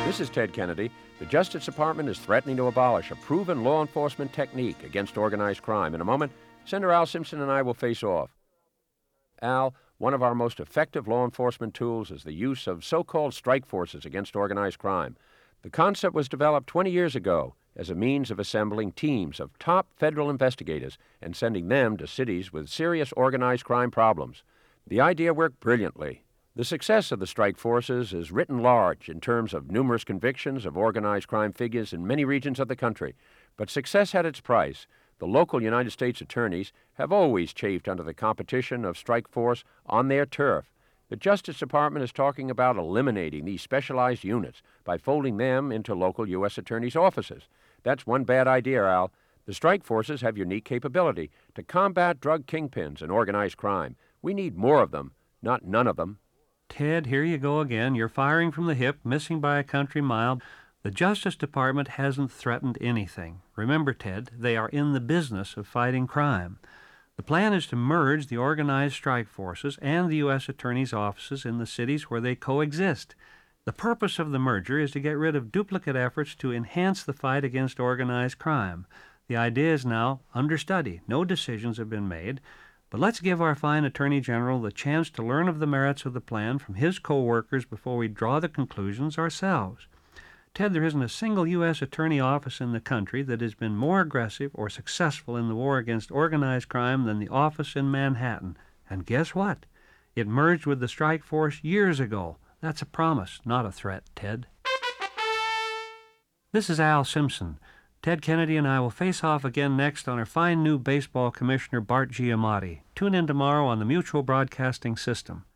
This is Ted Kennedy. The Justice Department is threatening to abolish a proven law enforcement technique against organized crime. In a moment, Senator Al Simpson and I will face off. Al, one of our most effective law enforcement tools is the use of so-called strike forces against organized crime. The concept was developed 20 years ago as a means of assembling teams of top federal investigators and sending them to cities with serious organized crime problems. The idea worked brilliantly. The success of the strike forces is written large in terms of numerous convictions of organized crime figures in many regions of the country. But success had its price. The local United States attorneys have always chafed under the competition of strike force on their turf. The Justice Department is talking about eliminating these specialized units by folding them into local U.S. attorneys' offices. That's one bad idea, Al. The strike forces have unique capability to combat drug kingpins and organized crime. We need more of them, not none of them. Ted, here you go again. You're firing from the hip, missing by a country mile. The Justice Department hasn't threatened anything. Remember, Ted, they are in the business of fighting crime. The plan is to merge the organized strike forces and the U.S. attorneys' offices in the cities where they coexist. The purpose of the merger is to get rid of duplicate efforts to enhance the fight against organized crime. The idea is now under study. No decisions have been made. But let's give our fine Attorney General the chance to learn of the merits of the plan from his co-workers before we draw the conclusions ourselves. Ted, there isn't a single U.S. attorney office in the country that has been more aggressive or successful in the war against organized crime than the office in Manhattan. And guess what? It merged with the strike force years ago. That's a promise, not a threat, Ted. This is Al Simpson. Ted Kennedy and I will face off again next on our fine new baseball commissioner, Bart Giamatti. Tune in tomorrow on the Mutual Broadcasting System.